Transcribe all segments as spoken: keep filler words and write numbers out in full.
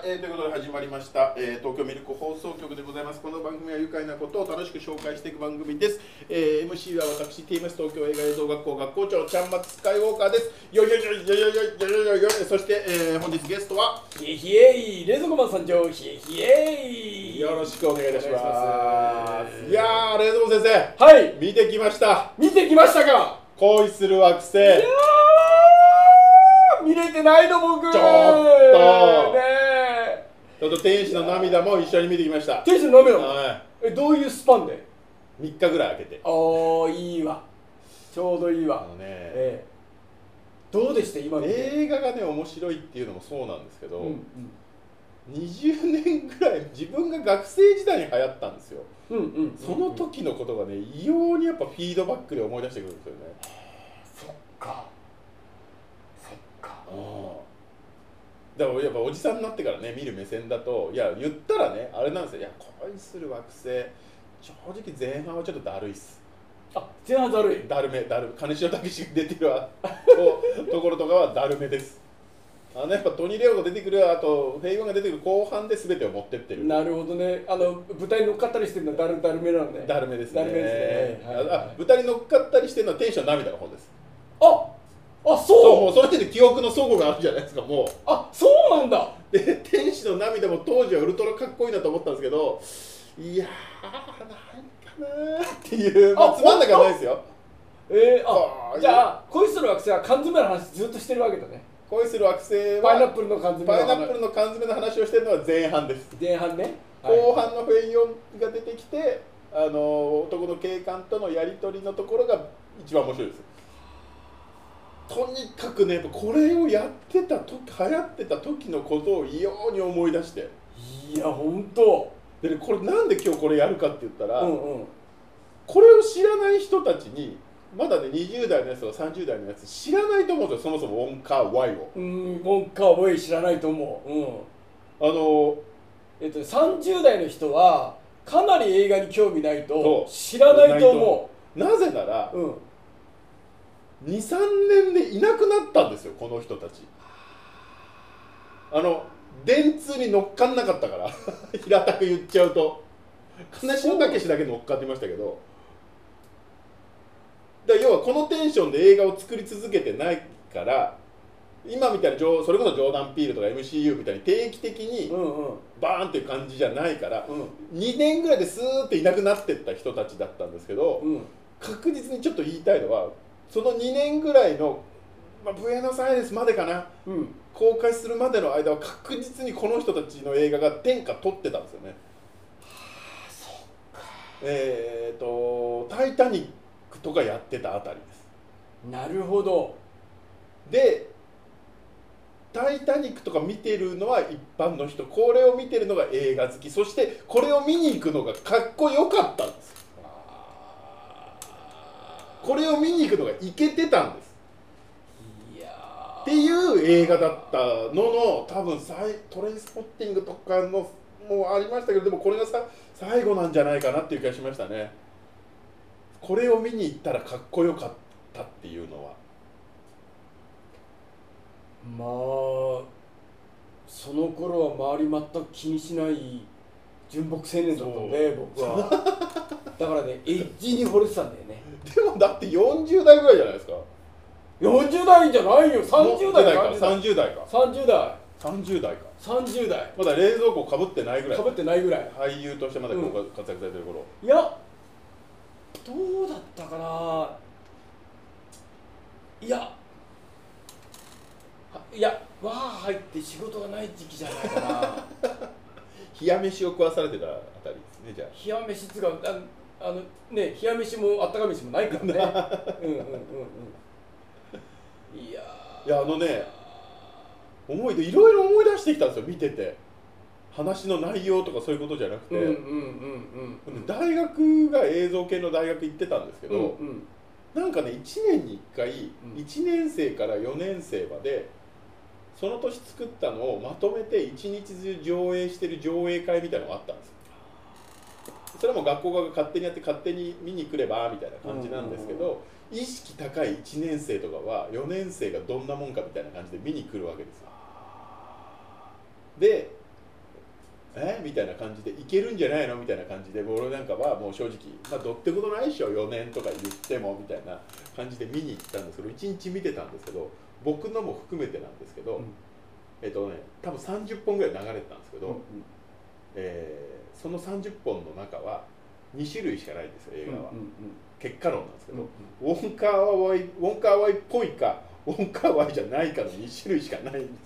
えー、ということで始まりました、えー、東京ミルク放送局でございます。この番組は愉快なことを楽しく紹介していく番組です。えー、エムシー は私 ティーエムエス 東京映画映像学校学校長ちゃんまつスカイウォーカーです。よいよいよいよいよいよいよいよいよ。そして、えー、本日ゲストはひえひえい冷蔵庫マン参上ひえひえいよろしくお願いいたします。いやー、冷蔵庫先生、 はい見てきました。 見てきましたか。 恋する惑星。いやー見れてないの僕。 ちょっとねえちょっと天使の涙も一緒に見てきました。 天使の涙も、 はい、 えどういうスパンで。 みっかぐらい空けて。 ああいいわ、ちょうどいいわ。 あのね、 ええ、どうでした今見て。 映画がね面白いっていうのもそうなんですけど、 うんうん、 にじゅうねんぐらい自分が学生時代に流行ったんですよ。 うんうんうんうん、 その時のことがね異様にやっぱフィードバックで思い出してくるんですよね。 そっかそっか。 だからやっぱおじさんになってからね見る目線だと、いや言ったらねあれなんですよ。いや恋する惑星正直前半はちょっとだるいっす。 あ、前半だるい。 だるめだる金城武が出てるわと, ところとかはだるめです。あのやっぱトニー・レオが出てくる、あとフェイゴンが出てくる後半で全てを持ってってる。 なるほどね。あの舞台に乗っかったりしてるのはだるだるめなんで。 だるめですね。 だるめですね。はいはいはい、 あ、舞台に乗っかったりしてるのは天使の涙の方です。 あ、あ、そう。 そうもうその時点で記憶の齟齬があるじゃないですか。もうあ、そうなんだ。 で天使の涙も当時はウルトラかっこいいなと思ったんですけど、いやーなんかなーっていう、まあ、つまんなくはないですよ。 えー、あ、じゃあ恋する惑星は缶詰の話ずっとしてるわけだね。 恋する惑星はパイナップルの缶詰の話。 パイナップルの缶詰の話をしてるのは前半です。 前半ね。 後半のフェイヨンが出てきて、あの男の警官とのやり取りのところが一番面白いです。とにかくね、これをやってた時、流行ってた時のことを異様に思い出して、 いや本当で、ね、これなんで今日これやるかって言ったら、 うんうん、 これを知らない人たちにまだねにじゅう代のやつとかさんじゅう代のやつ知らないと思うんですよ。そもそもウォンカー Y を。 うん、ウォンカー Y 知らないと思う。うん、 あのえっとさんじゅう代の人はかなり映画に興味ないと知らないと思う。なぜなら、 うん、 にさんねんでいなくなったんですよこの人たち。あの電通に乗っかんなかったから平たく言っちゃうと金城武だけ乗っかってましたけど、だ要はこのテンションで映画を作り続けてないから、今みたいなそれこそジョーダン・ピールとか エムシーユー みたいに定期的にバーンっていう感じじゃないから、うん、にねんぐらいでスーッていなくなってった人たちだったんですけど、うん、確実にちょっと言いたいのはそのにねんぐらいの、まあ、ブエノスアイレスまでかな、うん、公開するまでの間は確実にこの人たちの映画が天下取ってたんですよね。 はあ、そっか。 えーと「タイタニック」とかやってたあたりです。 なるほど。 で「タイタニック」とか見てるのは一般の人、これを見てるのが映画好き、そしてこれを見に行くのがかっこよかったんです。これを見に行くのがイケてたんです。いやっていう映画だったのの多分トレインスポッティングとかのもありましたけど、でもこれがさ最後なんじゃないかなっていう気がしましたね。これを見に行ったらかっこよかったっていうのは。 まあその頃は周り全く気にしない純朴青年だったので僕はだからねエッジに惚れてたんだよね。 でもだってよんじゅう代ぐらいじゃないですか。 よんじゅう代じゃないよ、さんじゅう代かさんじゅう代かさんじゅう代さんじゅう代かさんじゅう代、 まだ冷蔵庫かぶってないぐらい、 かぶってないぐらい俳優としてまだ活躍されてる頃、 うん、いやどうだったかな。いやいやわー入って仕事がない時期じゃないかな冷や飯を食わされてたあたりですね。じゃあ冷や飯っつうか、ああのね冷や飯もあったか飯もないからねうんうんうんうんいやいやあのね思い出いろいろ思い出してきたんですよ見てて。話の内容とかそういうことじゃなくて、大学が映像系の大学行ってたんですけど、うんうん、なんかねいちねんにいっかい、うん、いちねん生からよねん生までその年作ったのをまとめて一日中上映してる上映会みたいなのがあったんですよ。それも学校側が勝手にやって勝手に見に来ればみたいな感じなんですけど、意識高いいちねん生とかはよねん生がどんなもんかみたいな感じで見に来るわけですよ。でえみたいな感じでいけるんじゃないのみたいな感じで、俺なんかはもう正直、まあ、どってことないっしょよねんとか言ってもみたいな感じで見に行ったんですけど、いちにち見てたんですけど、僕のも含めてなんですけど、うん、えっとね多分さんじゅっぽんぐらい流れてたんですけど、うんうん、えー、そのさんじゅっぽんの中はにしゅるいしかないんですよ映画は、うんうんうん、結果論なんですけど、うんうん、ウォンカーワイウォンカーワイっぽいかウォンカーワイじゃないかのにしゅるいしかないんです。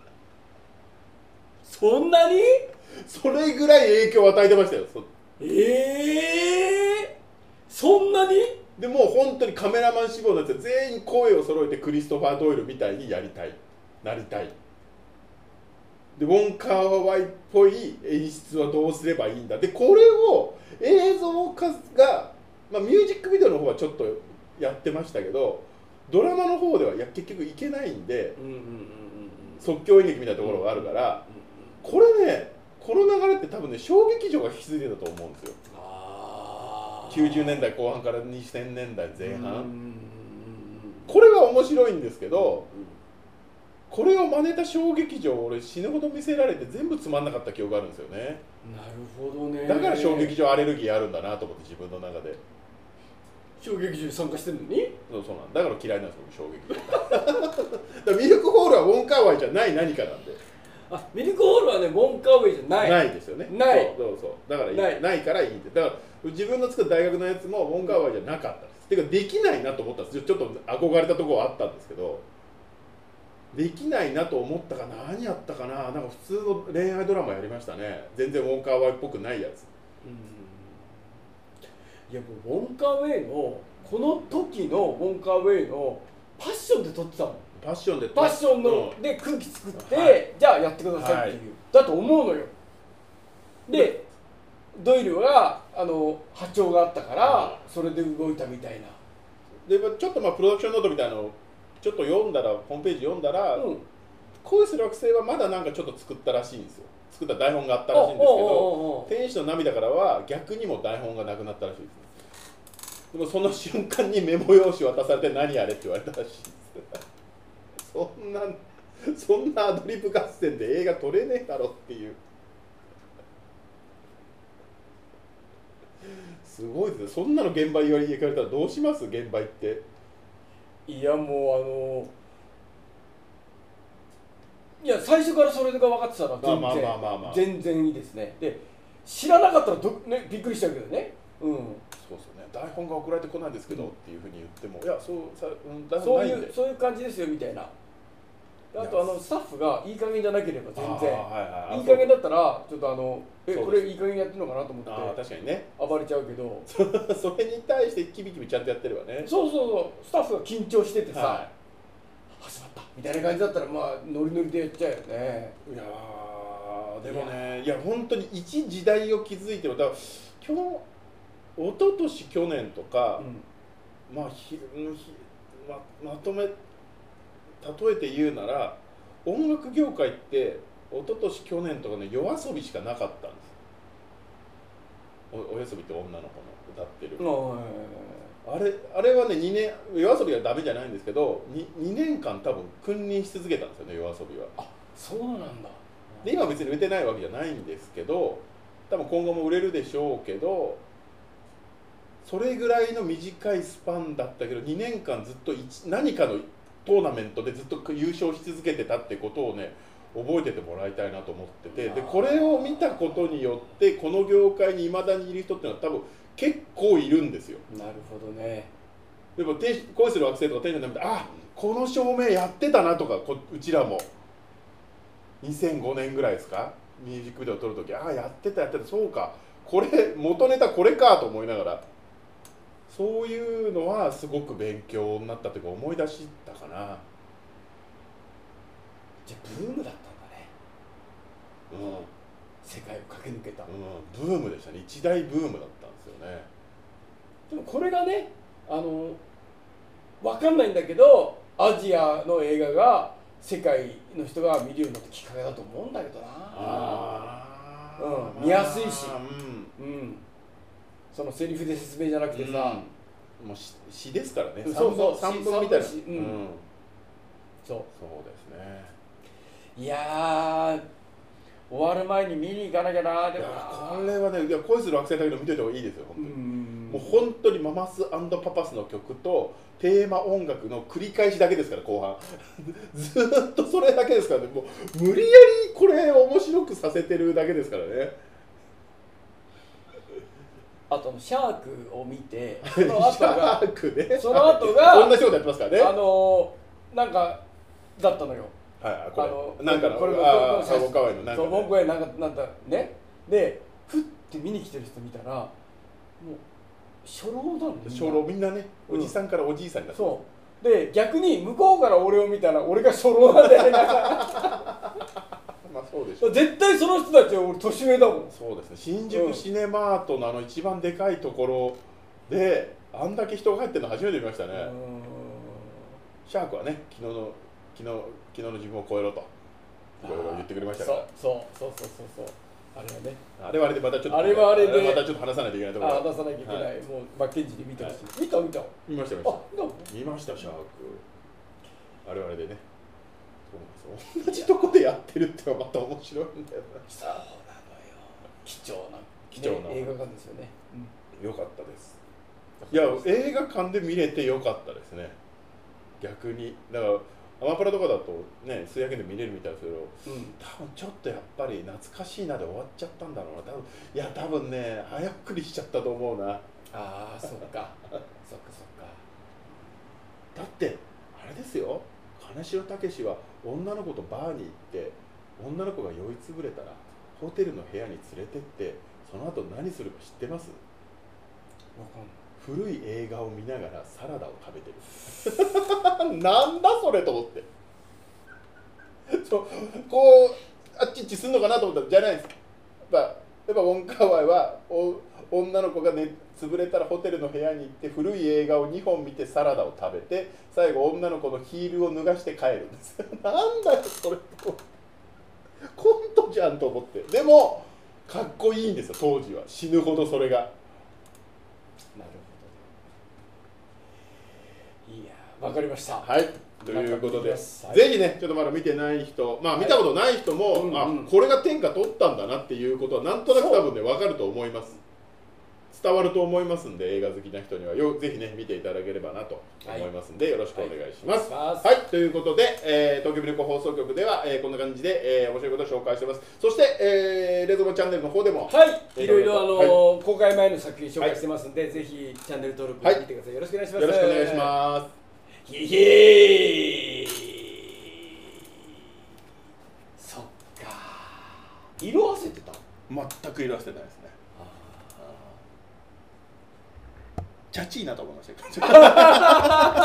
そんなに？ それぐらい影響を与えてましたよ。 ええー、そんなに？ でもう本当にカメラマン志望のやつは全員声を揃えてクリストファー・ドイルみたいにやりたい、なりたい。でウォンカーワイっぽい演出はどうすればいいんだ。でこれを映像化が、まあ、ミュージックビデオの方はちょっとやってましたけど、ドラマの方ではいや結局いけないんで、即興演劇みたいなところがあるから、これね、この流れって多分ね小劇場が引き継いでたと思うんですよ。あきゅうじゅうねんだいこう半からにせんねんだいぜん半、これは面白いんですけど、これを真似た小劇場俺死ぬほど見せられて全部つまんなかった記憶があるんですよね。 なるほどね。 だから小劇場アレルギーあるんだなと思って、自分の中で。 小劇場に参加してるのに？ そうそうなんだから嫌いなんですよ小劇場。だからミルクホールはウォンカーワイじゃない何かなんで。 あ、ミルクホールはねウォンカーワイじゃない。 ないですよね。 ない。 そうそうそう。だからいいない、ないからいいんで。だから自分の作った大学のやつもウォンカーワイじゃなかったです。てかできないなと思ったんですよ。ちょっと憧れたところはあったんですけど。できないなと思ったかな、何やったかな、なんか普通の恋愛ドラマやりましたね。全然ウォンカーワイっぽくないやつ。うん、 いやもうウォンカーウェイのこの時のウォンカーウェイのパッションで撮ってたもん。 パッションでパッションの、うん、で空気作って、はい、じゃあやってくださいっていう、はい、だと思うのよ。でドイルはあの波長があったから、うん、それで動いたみたいな。 でちょっとまあプロダクションノートみたいなのちょっと読んだら、ホームページ読んだら、うん、恋する惑星はまだなんかちょっと作ったらしいんですよ。作った台本があったらしいんですけど、天使の涙からは逆にも台本がなくなったらしいですね。でもその瞬間にメモ用紙渡されて何あれって言われたらしいです。そんなそんなアドリブ合戦で映画撮れねえだろっていう。すごいですね。そんなの現場言われ行かれたらどうします？現場行って。 いやもうあのいや最初からそれが分かってたら全然全然いいですね。で知らなかったらど、ね、びっくりしちゃうけどね。うん、 そうですよね。台本が送られてこないんですけど、うん、っていうふうに言ってもいやそうさ、うん、台本ないんでそういうそういう感じですよみたいな。あとあのスタッフがいい加減じゃなければ全然、はいはい、いい加減だったらちょっとあのえこれいい加減やってるのかなと思ってあ確かにね暴れちゃうけどそれに対してキビキビちゃんとやってればね。 そうそうそう、スタッフが緊張しててさ、はい、始まったみたいな感じだったらまあノリノリでやっちゃうよね。 いやでもねいや本当に一時代を築いてる。だから今日一昨年去年とか、うん、まあひひ ま, まとめ例えて言うなら音楽業界って一昨年去年とかね夜遊びしかなかったんです。 お, おやすびって女の子の歌ってるあれあれはねにねん夜遊びはダメじゃないんですけど 2, 2年間多分君臨し続けたんですよね夜遊びは。 あそうなんだ。 で今別に売れてないわけじゃないんですけど多分今後も売れるでしょうけどそれぐらいの短いスパンだったけどにねんかんずっと何かのトーナメントでずっと優勝し続けてたってことをね覚えててもらいたいなと思ってて、でこれを見たことによってこの業界にいまだにいる人っていうのは多分結構いるんですよ。 なるほどね。 でも恋する惑星とか天使の涙あこの照明やってたなとかこうちらもにせんごねんぐらいですかミュージックビデオを撮るときああやってたやってたそうかこれ元ネタこれかと思いながらそういうのはすごく勉強になったというか思い出したかな。 じゃあブームだったんだね。うん。世界を駆け抜けた。 うん、ブームでしたね。一大ブームだったんですよね。 でもこれがね、あの分かんないんだけど、アジアの映画が世界の人が見るようになったきっかけだと思うんだけどな。ああ。うん、見やすいし。うん。うん。そのセリフで説明じゃなくてさ、 うん、もう詩ですからね。 そうそう、 さんぶんみたいな。うん。 そう。 そうですね。 いやー、 終わる前に見に行かなきゃな。でもこれはね、いや恋する惑星だけど見ておいた方がいいですよ本当に。もう本当にママス&パパスの曲とテーマ音楽の繰り返しだけですから後半ずーっとそれだけですからね。もう無理やりこれ面白くさせてるだけですからね。 あとシャークを見てその後がシャークね、 その後が同じことやってますからね。 あのなんかだったのよ。 はい、これあのなんかのこれああサボカワイのなんかそう僕はなんかなんだね。でふって見に来てる人見たらもう初老なの。 初老みんなね、おじさんからおじいさんになってます。 そうで逆に向こうから俺を見たら俺が初老なんだよね。 まあそうでしょう。 絶対その人たちは俺年上だもん。 そうですね。新宿シネマートのあの一番でかいところであんだけ人が入ってるの初めて見ましたね。シャークはね、昨日の昨日昨日の自分を超えろといろいろ言ってくれましたから。 そうそうそうそうそうそう。あれはね。 あれはあれでまたちょっとあれはあれでまたちょっと話さないといけないところ。 あ、話さなきゃいけない。はい、もうマッケンジーで見てほしい。見た見た。 見ました見ました。見ましたシャーク。あれはあれでね。同じとこでやってるってのはまた面白いんだよな。 そうなのよ。貴重な貴重な、 ね、映画館ですよね。 うん、よかったです。いや映画館で見れてよかったですね。逆にだからアマプラとかだとね数百円で見れるみたいですけど、うん、多分ちょっとやっぱり懐かしいなで終わっちゃったんだろうな。多分いや多分ね早送りしちゃったと思うな。 ああそっかそっかそっか。 だってあれですよ。金城武は女の子とバーに行って女の子が酔いつぶれたらホテルの部屋に連れてってその後何するか知ってます？ わかんない。 古い映画を見ながらサラダを食べてる。なんだそれと思ってそうこうあっちっちすんのかなと思ったらじゃないです。やっぱやっぱウォンカーワイはお女の子がね潰れたらホテルの部屋に行って古い映画をにほん見てサラダを食べて最後女の子のヒールを脱がして帰るんです。なんだよそれとコントじゃんと思って。でもかっこいいんですよ当時は。死ぬほどそれが。 なるほど。いやわかりました。 はいということで、はい、ぜひねちょっとまだ見てない人、まあ見たことない人も、はいうんうん、あこれが天下取ったんだなっていうことはなんとなく多分ね分かると思います。伝わると思いますんで映画好きな人にはよぜひね見ていただければなと思いますんで、はい、よろしくお願いします。はい、はい、ということで、えー、東京ミルク放送局では、えー、こんな感じで、えー、面白いことを紹介しています。そして、えー、レゾモチャンネルの方でもはいいろいろあのーはい、公開前の作品紹介してますんで、はい、ぜひチャンネル登録してみてください。よろしくお願いします。 よろしくお願いします。 へへーそっか色あせてた？ 全く色あせてないですね。チャチいなと思いましたけど